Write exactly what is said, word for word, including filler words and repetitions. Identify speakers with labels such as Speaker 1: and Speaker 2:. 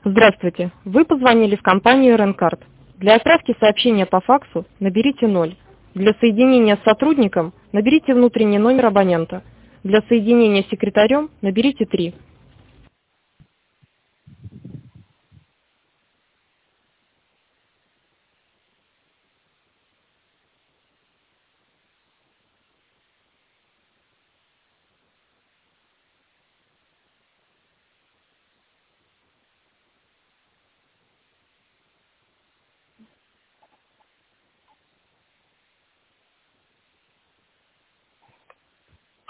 Speaker 1: Здравствуйте. Вы позвонили в компанию Ренкард. Для отправки сообщения по факсу наберите ноль. Для соединения с сотрудником наберите внутренний номер абонента. Для соединения с секретарем наберите три.